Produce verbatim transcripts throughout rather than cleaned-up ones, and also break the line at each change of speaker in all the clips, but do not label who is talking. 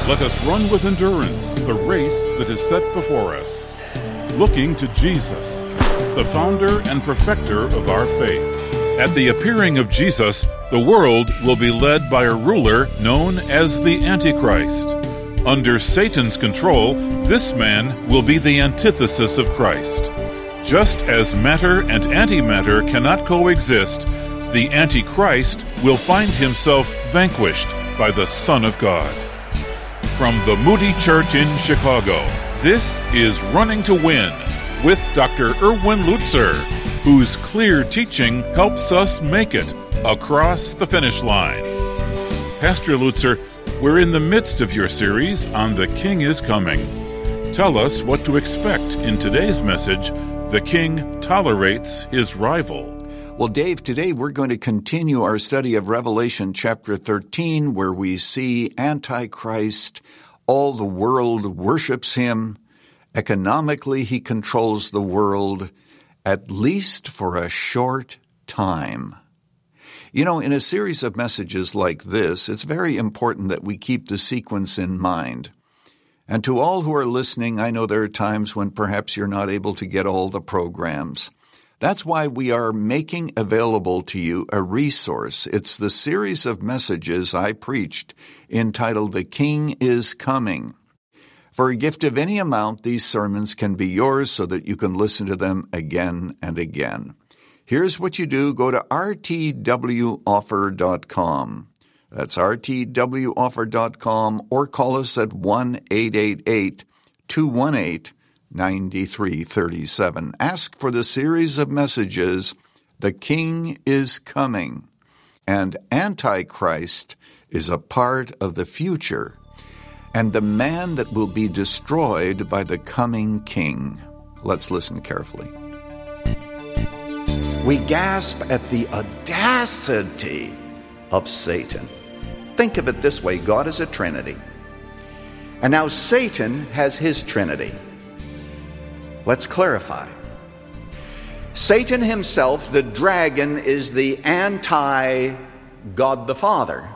Let us run with endurance the race that is set before us, looking to Jesus, the founder and perfecter of our faith. At the appearing of Jesus, the world will be led by a ruler known as the Antichrist. Under Satan's control, this man will be the antithesis of Christ. Just as matter and antimatter cannot coexist, the Antichrist will find himself vanquished by the Son of God. From the Moody Church in Chicago, this is Running to Win with Doctor Erwin Lutzer, whose clear teaching helps us make it across the finish line. Pastor Lutzer, we're in the midst of your series on The King is Coming. Tell us what to expect in today's message, The King Tolerates His Rival.
Well, Dave, today we're going to continue our study of Revelation chapter thirteen, where we see Antichrist. All the world worships him. Economically, he controls the world, at least for a short time. You know, in a series of messages like this, it's very important that we keep the sequence in mind. And to all who are listening, I know there are times when perhaps you're not able to get all the programs. That's why we are making available to you a resource. It's the series of messages I preached entitled The King is Coming. For a gift of any amount, these sermons can be yours so that you can listen to them again and again. Here's what you do. Go to r t w offer dot com. That's r t w offer dot com, or call us at one eight eight eight, two one eight, nine three three seven. Ask for the series of messages, The King is Coming, and Antichrist is a part of the future, and the man that will be destroyed by the coming king. Let's listen carefully. We gasp at the audacity of Satan. Think of it this way. God is a trinity. And now Satan has his trinity. Let's clarify. Satan himself, the dragon, is the anti-God the Father.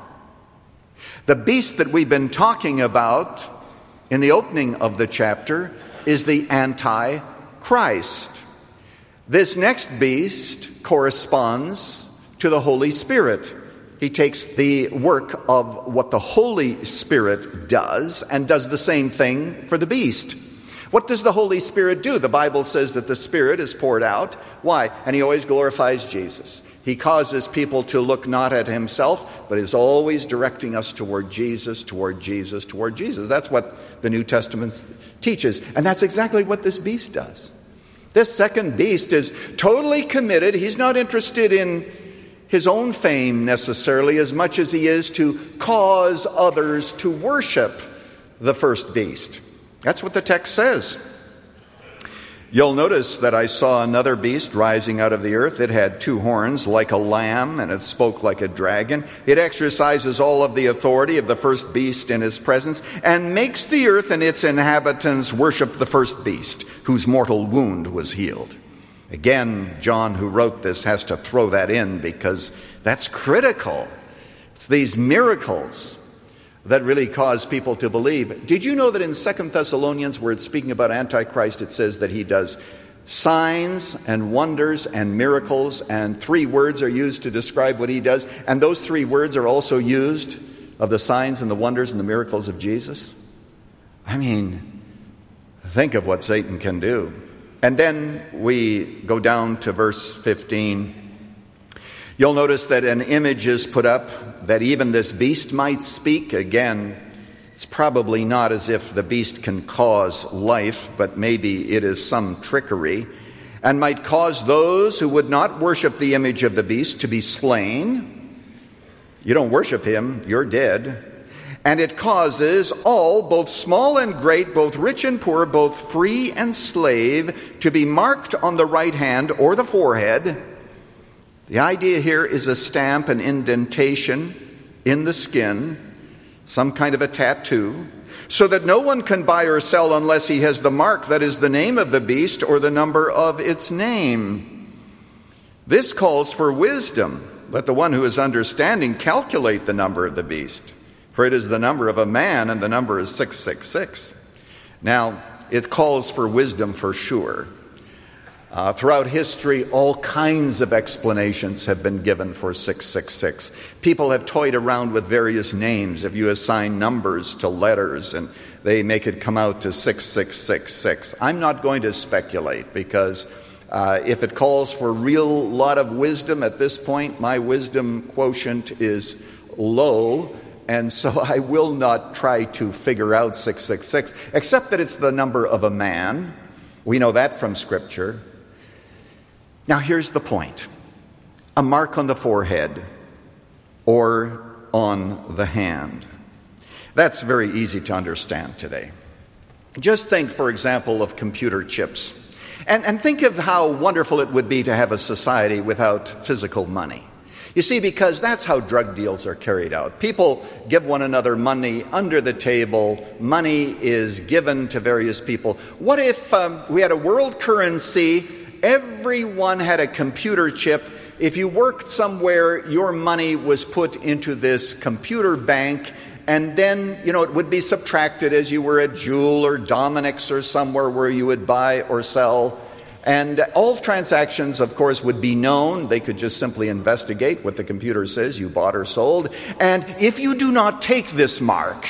The beast that we've been talking about in the opening of the chapter is the Antichrist. This next beast corresponds to the Holy Spirit. He takes the work of what the Holy Spirit does and does the same thing for the beast. What does the Holy Spirit do? The Bible says that the Spirit is poured out. Why? And he always glorifies Jesus. He causes people to look not at himself, but is always directing us toward Jesus, toward Jesus, toward Jesus. That's what the New Testament teaches. And that's exactly what this beast does. This second beast is totally committed. He's not interested in his own fame necessarily as much as he is to cause others to worship the first beast. That's what the text says. You'll notice that I saw another beast rising out of the earth. It had two horns like a lamb, and it spoke like a dragon. It exercises all of the authority of the first beast in his presence, and makes the earth and its inhabitants worship the first beast, whose mortal wound was healed. Again, John, who wrote this, has to throw that in because that's critical. It's these miracles that really cause people to believe. Did you know that in Second Thessalonians, where it's speaking about Antichrist, it says that he does signs and wonders and miracles, and three words are used to describe what he does, and those three words are also used of the signs and the wonders and the miracles of Jesus? I mean, think of what Satan can do. And then we go down to verse fifteen. You'll notice that an image is put up that even this beast might speak. Again, it's probably not as if the beast can cause life, but maybe it is some trickery, and might cause those who would not worship the image of the beast to be slain. You don't worship him, you're dead. And it causes all, both small and great, both rich and poor, both free and slave, to be marked on the right hand or the forehead. The idea here is a stamp, an indentation in the skin, some kind of a tattoo, so that no one can buy or sell unless he has the mark that is the name of the beast or the number of its name. This calls for wisdom. Let the one who is understanding calculate the number of the beast, for it is the number of a man, and the number is six six six. Now, it calls for wisdom for sure. Uh, throughout history, all kinds of explanations have been given for six six six. People have toyed around with various names. If you assign numbers to letters, and they make it come out to six six six six. I'm not going to speculate, because uh, if it calls for a real lot of wisdom at this point, my wisdom quotient is low, and so I will not try to figure out six six six, except that it's the number of a man. We know that from Scripture. Now here's the point. A mark on the forehead or on the hand. That's very easy to understand today. Just think, for example, of computer chips. And, and think of how wonderful it would be to have a society without physical money. You see, because that's how drug deals are carried out. People give one another money under the table. Money is given to various people. What if um, we had a world currency? Everyone had a computer chip. If you worked somewhere, your money was put into this computer bank, and then, you know, it would be subtracted as you were at Jewel or Dominic's or somewhere where you would buy or sell. And all transactions, of course, would be known. They could just simply investigate what the computer says you bought or sold. And if you do not take this mark,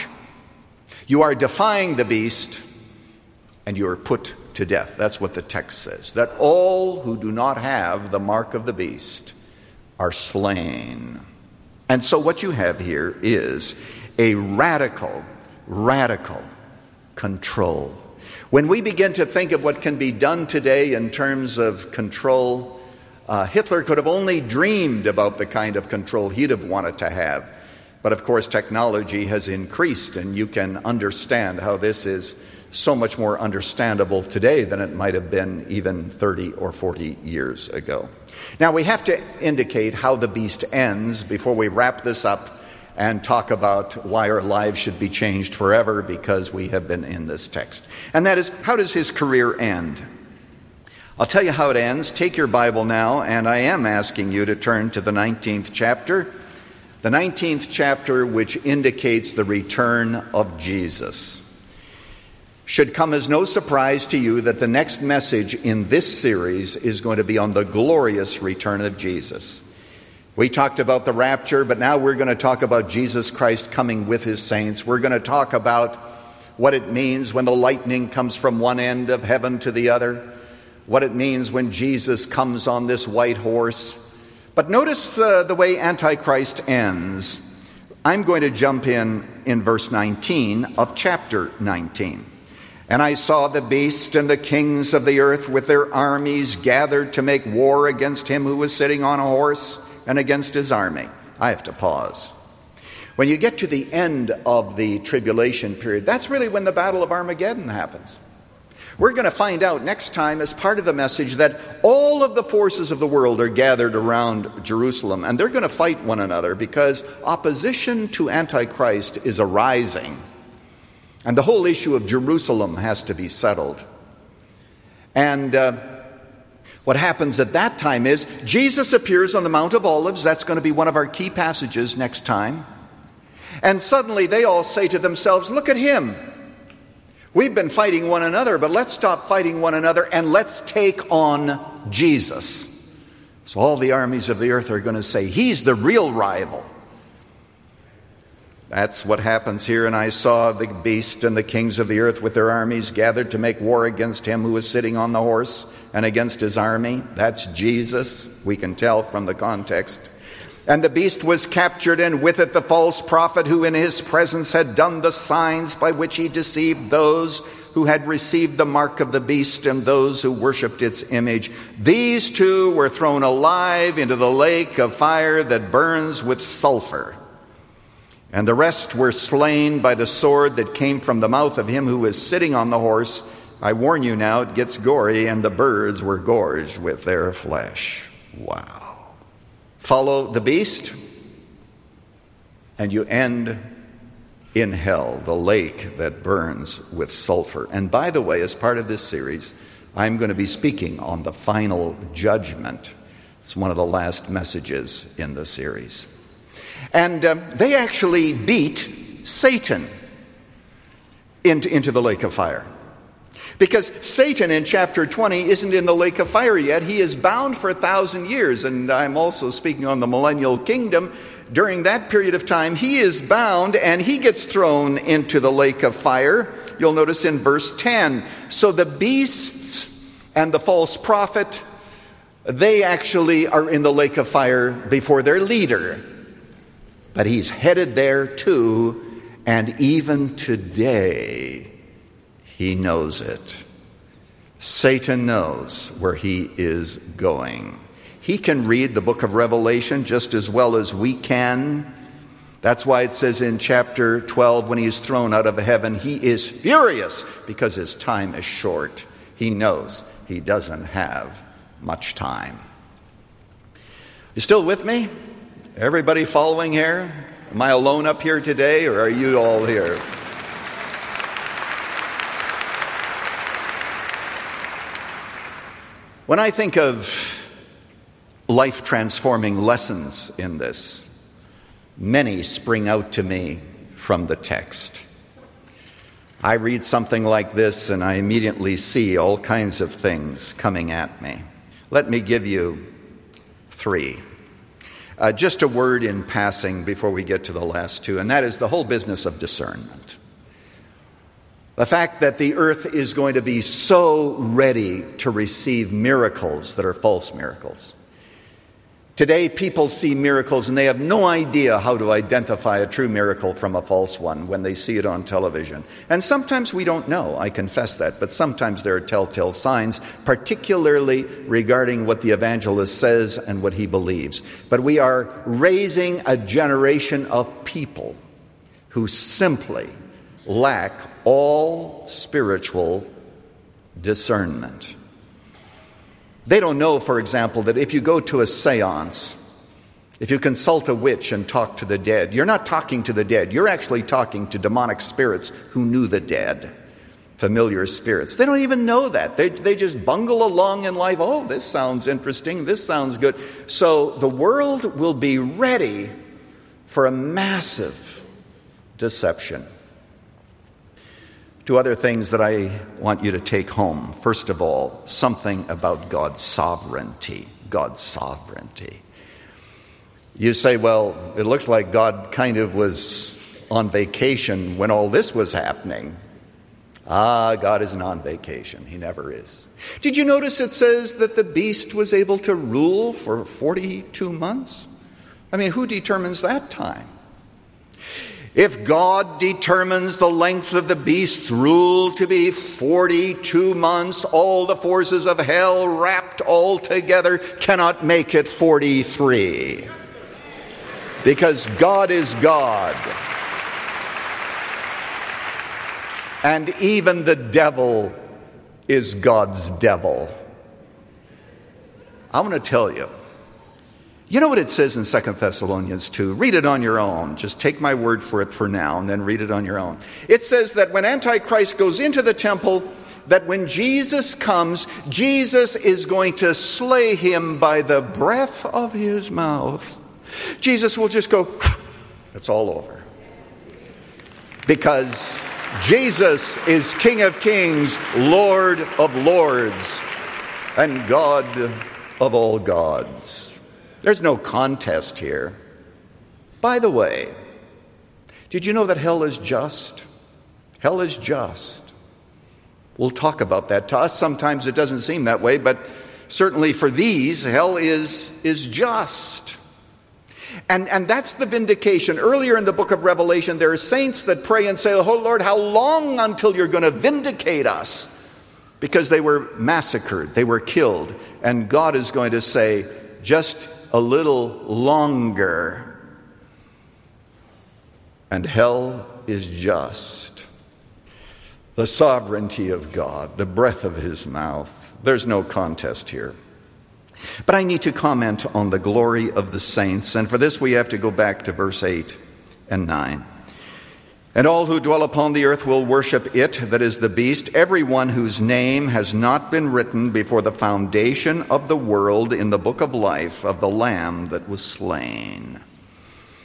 you are defying the beast, and you are put to death. That's what the text says, that all who do not have the mark of the beast are slain. And so what you have here is a radical, radical control. When we begin to think of what can be done today in terms of control, uh, Hitler could have only dreamed about the kind of control he'd have wanted to have. But of course, technology has increased, and you can understand how this is so much more understandable today than it might have been even thirty or forty years ago. Now, we have to indicate how the beast ends before we wrap this up and talk about why our lives should be changed forever, because we have been in this text. And that is, how does his career end? I'll tell you how it ends. Take your Bible now, and I am asking you to turn to the nineteenth chapter. The nineteenth chapter, which indicates the return of Jesus. Should come as no surprise to you that the next message in this series is going to be on the glorious return of Jesus. We talked about the rapture, but now we're going to talk about Jesus Christ coming with his saints. We're going to talk about what it means when the lightning comes from one end of heaven to the other, what it means when Jesus comes on this white horse. But notice uh, the way Antichrist ends. I'm going to jump in in verse nineteen of chapter nineteen. And I saw the beast and the kings of the earth with their armies gathered to make war against him who was sitting on a horse and against his army. I have to pause. When you get to the end of the tribulation period, that's really when the Battle of Armageddon happens. We're going to find out next time, as part of the message, that all of the forces of the world are gathered around Jerusalem, and they're going to fight one another because opposition to Antichrist is arising. And the whole issue of Jerusalem has to be settled. And uh, what happens at that time is Jesus appears on the Mount of Olives. That's going to be one of our key passages next time. And suddenly they all say to themselves, look at him. We've been fighting one another, but let's stop fighting one another and let's take on Jesus. So all the armies of the earth are going to say, he's the real rival. That's what happens here. And I saw the beast and the kings of the earth with their armies gathered to make war against him who was sitting on the horse and against his army. That's Jesus, we can tell from the context. And the beast was captured, and with it the false prophet who in his presence had done the signs by which he deceived those who had received the mark of the beast and those who worshipped its image. These two were thrown alive into the lake of fire that burns with sulfur. And the rest were slain by the sword that came from the mouth of him who was sitting on the horse. I warn you now, it gets gory, and the birds were gorged with their flesh. Wow. Follow the beast, and you end in hell, the lake that burns with sulfur. And by the way, as part of this series, I'm going to be speaking on the final judgment. It's one of the last messages in the series. And uh, they actually beat Satan into, into the lake of fire. Because Satan in chapter twenty isn't in the lake of fire yet. He is bound for a thousand years. And I'm also speaking on the millennial kingdom. During that period of time, he is bound and he gets thrown into the lake of fire. You'll notice in verse ten. So the beasts and the false prophet, they actually are in the lake of fire before their leader. But he's headed there too. And even today, he knows it. Satan knows where he is going. He can read the book of Revelation just as well as we can. That's why it says in chapter twelve, when he is thrown out of heaven, he is furious because his time is short. He knows he doesn't have much time. You still with me? Everybody following here? Am I alone up here today, or are you all here? When I think of life-transforming lessons in this, many spring out to me from the text. I read something like this and I immediately see all kinds of things coming at me. Let me give you three. Uh, just a word in passing before we get to the last two, and that is the whole business of discernment. The fact that the earth is going to be so ready to receive miracles that are false miracles. Today, people see miracles and they have no idea how to identify a true miracle from a false one when they see it on television. And sometimes we don't know, I confess that, but sometimes there are telltale signs, particularly regarding what the evangelist says and what he believes. But we are raising a generation of people who simply lack all spiritual discernment. They don't know, for example, that if you go to a seance, if you consult a witch and talk to the dead, you're not talking to the dead. You're actually talking to demonic spirits who knew the dead, familiar spirits. They don't even know that. They, they just bungle along in life. Oh, this sounds interesting. This sounds good. So the world will be ready for a massive deception. Two other things that I want you to take home. First of all, something about God's sovereignty. God's sovereignty. You say, well, it looks like God kind of was on vacation when all this was happening. Ah, God isn't on vacation. He never is. Did you notice it says that the beast was able to rule for forty-two months? I mean, who determines that time? If God determines the length of the beast's rule to be forty-two months, all the forces of hell wrapped all together cannot make it forty-three. Because God is God. And even the devil is God's devil. I want to tell you, you know what it says in Second Thessalonians two? Read it on your own. Just take my word for it for now and then read it on your own. It says that when Antichrist goes into the temple, that when Jesus comes, Jesus is going to slay him by the breath of his mouth. Jesus will just go, it's all over. Because Jesus is King of Kings, Lord of Lords, and God of all gods. There's no contest here. By the way, did you know that hell is just? Hell is just. We'll talk about that. To us, sometimes it doesn't seem that way, but certainly for these, hell is, is just. And, and that's the vindication. Earlier in the book of Revelation, there are saints that pray and say, oh Lord, how long until you're going to vindicate us? Because they were massacred, they were killed. And God is going to say, just a little longer, and hell is just. The sovereignty of God, the breath of his mouth. There's no contest here. But I need to comment on the glory of the saints, and for this we have to go back to verse eight and nine. And all who dwell upon the earth will worship it, that is the beast, everyone whose name has not been written before the foundation of the world in the book of life of the Lamb that was slain.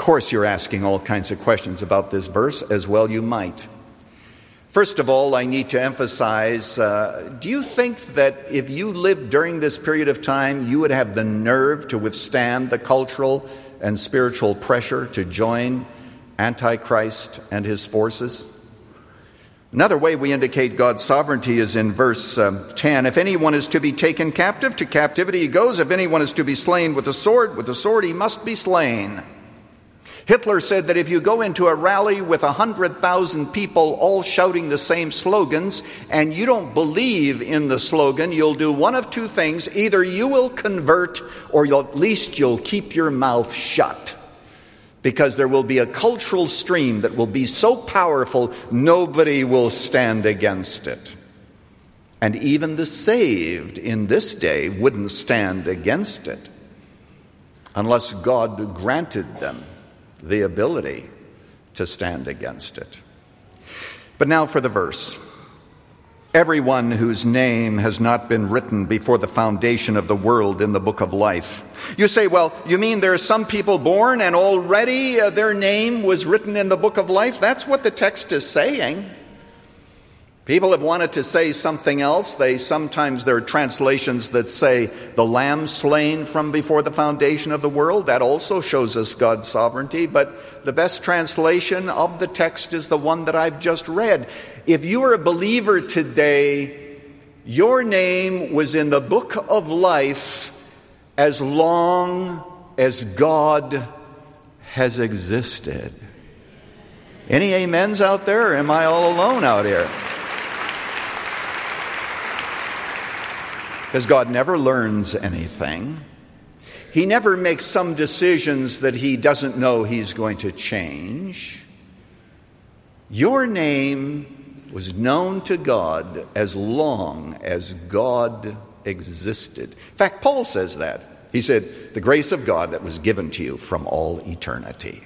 course, you're asking all kinds of questions about this verse, as well you might. First of all, I need to emphasize, uh, do you think that if you lived during this period of time, you would have the nerve to withstand the cultural and spiritual pressure to join Antichrist and his forces? Another way we indicate God's sovereignty is in verse uh, ten. If anyone is to be taken captive, to captivity he goes. If anyone is to be slain with a sword, with a sword he must be slain. Hitler said that if you go into a rally with one hundred thousand people all shouting the same slogans and you don't believe in the slogan, you'll do one of two things. Either you will convert or you'll, at least you'll keep your mouth shut. Because there will be a cultural stream that will be so powerful, nobody will stand against it. And even the saved in this day wouldn't stand against it unless God granted them the ability to stand against it. But now for the verse. Everyone whose name has not been written before the foundation of the world in the book of life. You say, well, you mean there are some people born and already uh, their name was written in the book of life? That's what the text is saying. People have wanted to say something else. They sometimes there are translations that say the lamb slain from before the foundation of the world. That also shows us God's sovereignty. But the best translation of the text is the one that I've just read. If you are a believer today, your name was in the book of life as long as God has existed. Any amens out there, or am I all alone out here? Because God never learns anything. He never makes some decisions that he doesn't know he's going to change. Your name was known to God as long as God existed. In fact, Paul says that. He said, the grace of God that was given to you from all eternity.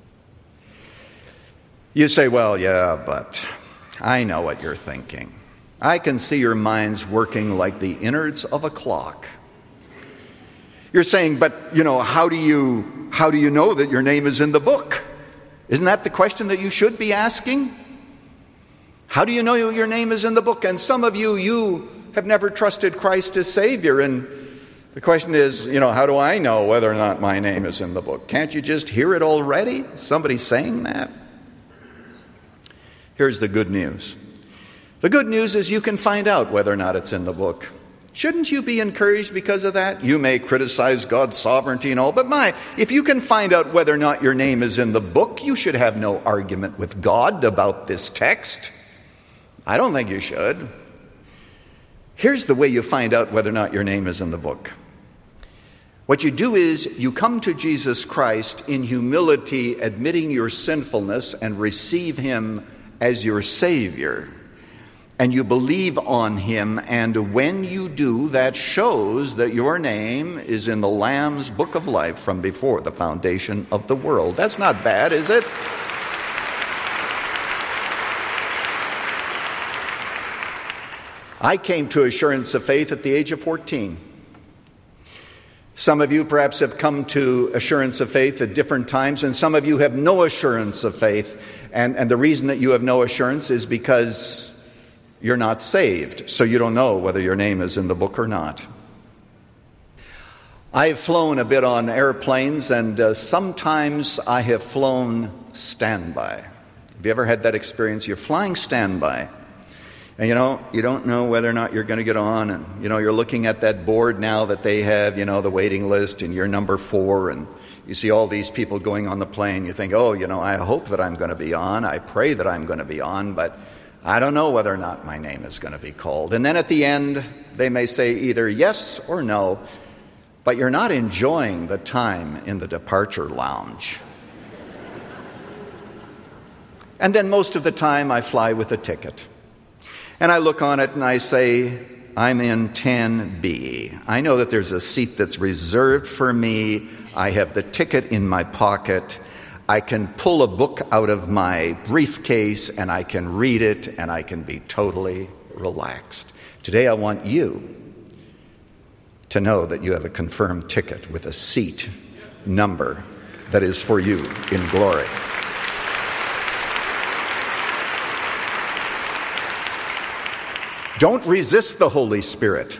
You say, well, yeah, but I know what you're thinking. I can see your minds working like the innards of a clock. You're saying, but, you know, how do you how do you know that your name is in the book? Isn't that the question that you should be asking? How do you know your name is in the book? And some of you, you have never trusted Christ as Savior. And the question is, you know, how do I know whether or not my name is in the book? Can't you just hear it already? Somebody saying that? Here's the good news. The good news is you can find out whether or not it's in the book. Shouldn't you be encouraged because of that? You may criticize God's sovereignty and all, but my, if you can find out whether or not your name is in the book, you should have no argument with God about this text. I don't think you should. Here's the way you find out whether or not your name is in the book. What you do is you come to Jesus Christ in humility, admitting your sinfulness, and receive him as your Savior. And you believe on him, and when you do, that shows that your name is in the Lamb's book of life from before the foundation of the world. That's not bad, is it? I came to assurance of faith at the age of fourteen. Some of you perhaps have come to assurance of faith at different times, and some of you have no assurance of faith. And, and the reason that you have no assurance is because you're not saved, so you don't know whether your name is in the book or not. I've flown a bit on airplanes, and uh, sometimes I have flown standby. Have you ever had that experience? You're flying standby, and you know, you don't know whether or not you're going to get on, and you know, you're looking at that board now that they have, you know, the waiting list, and you're number four, and you see all these people going on the plane. You think, oh, you know, I hope that I'm going to be on. I pray that I'm going to be on, but I don't know whether or not my name is going to be called. And then at the end, they may say either yes or no, but you're not enjoying the time in the departure lounge. And then most of the time, I fly with a ticket. And I look on it and I say, I'm in ten B. I know that there's a seat that's reserved for me. I have the ticket in my pocket. I can pull a book out of my briefcase and I can read it and I can be totally relaxed. Today I want you to know that you have a confirmed ticket with a seat number that is for you in glory. Don't resist the Holy Spirit.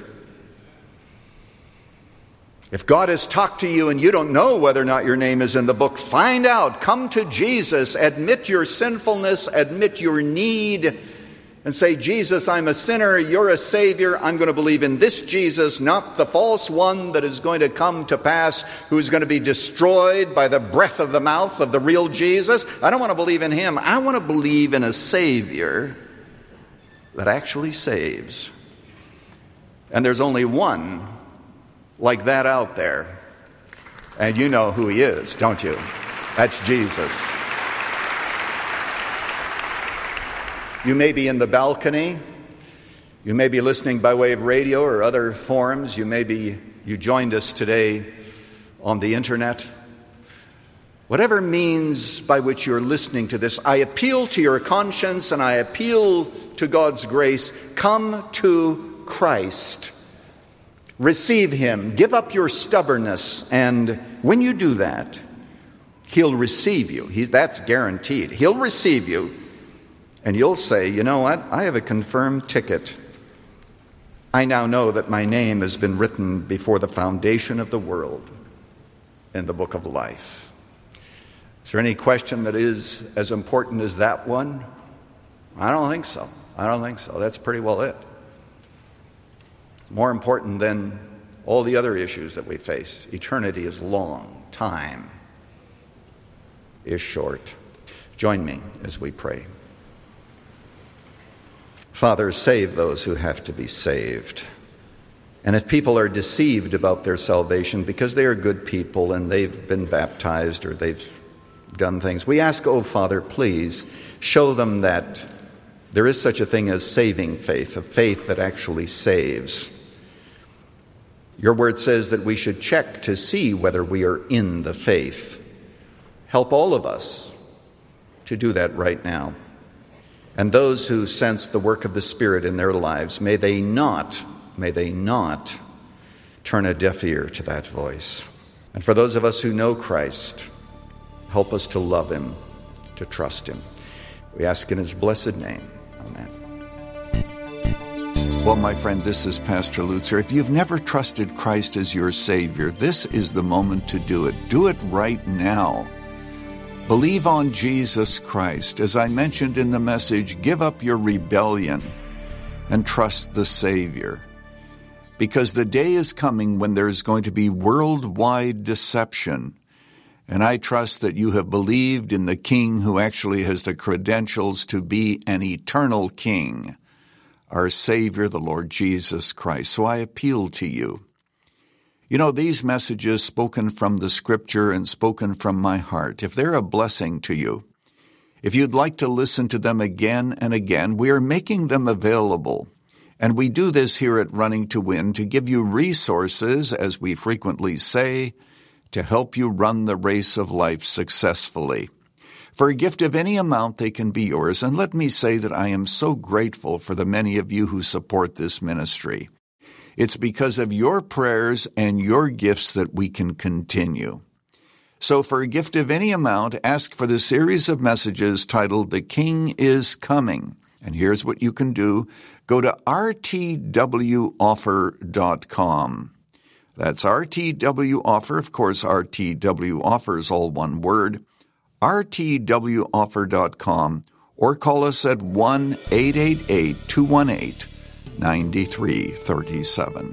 If God has talked to you and you don't know whether or not your name is in the book, find out. Come to Jesus. Admit your sinfulness. Admit your need. And say, Jesus, I'm a sinner. You're a Savior. I'm going to believe in this Jesus, not the false one that is going to come to pass, who is going to be destroyed by the breath of the mouth of the real Jesus. I don't want to believe in him. I want to believe in a Savior that actually saves. And there's only one like that out there. And you know who he is, don't you? That's Jesus. You may be in the balcony. You may be listening by way of radio or other forums. You may be, you joined us today on the internet. Whatever means by which you're listening to this, I appeal to your conscience and I appeal to God's grace. Come to Christ. Receive him. Give up your stubbornness. And when you do that, he'll receive you. He, that's guaranteed. He'll receive you. And you'll say, you know what? I have a confirmed ticket. I now know that my name has been written before the foundation of the world in the book of life. Is there any question that is as important as that one? I don't think so. I don't think so. That's pretty well it. It's more important than all the other issues that we face. Eternity is long. Time is short. Join me as we pray. Father, save those who have to be saved. And if people are deceived about their salvation because they are good people and they've been baptized or they've done things, we ask, oh Father, please show them that there is such a thing as saving faith, a faith that actually saves. Your word says that we should check to see whether we are in the faith. Help all of us to do that right now. And those who sense the work of the Spirit in their lives, may they not, may they not turn a deaf ear to that voice. And for those of us who know Christ, help us to love him, to trust him. We ask in his blessed name. Amen. Well, my friend, this is Pastor Lutzer. If you've never trusted Christ as your Savior, this is the moment to do it. Do it right now. Believe on Jesus Christ. As I mentioned in the message, give up your rebellion and trust the Savior. Because the day is coming when there's going to be worldwide deception. And I trust that you have believed in the King who actually has the credentials to be an eternal King, our Savior, the Lord Jesus Christ. So I appeal to you. You know, these messages spoken from the Scripture and spoken from my heart, if they're a blessing to you, if you'd like to listen to them again and again, we are making them available. And we do this here at Running to Win to give you resources, as we frequently say, to help you run the race of life successfully. For a gift of any amount, they can be yours. And let me say that I am so grateful for the many of you who support this ministry. It's because of your prayers and your gifts that we can continue. So for a gift of any amount, ask for the series of messages titled The King is Coming. And here's what you can do. Go to r t w offer dot com. That's R T W Offer. Of course, R T W Offer is all one word. r t w offer dot com, or call us at one eight eight eight, two one eight, nine three three seven.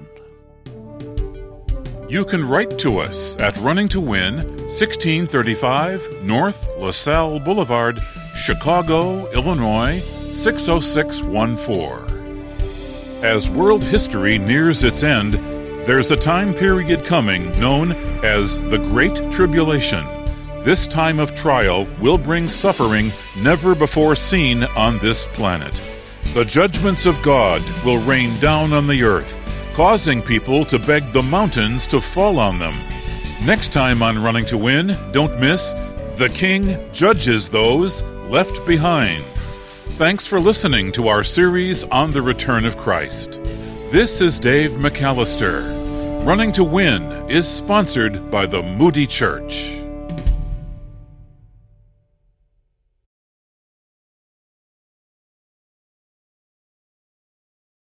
You can write to us at Running to Win, sixteen thirty-five North LaSalle Boulevard, Chicago, Illinois, six oh six one four. As world history nears its end, there's a time period coming known as the Great Tribulation. This time of trial will bring suffering never before seen on this planet. The judgments of God will rain down on the earth, causing people to beg the mountains to fall on them. Next time on Running to Win, don't miss, the King judges those left behind. Thanks for listening to our series on the return of Christ. This is Dave McAllister. Running to Win is sponsored by the Moody Church.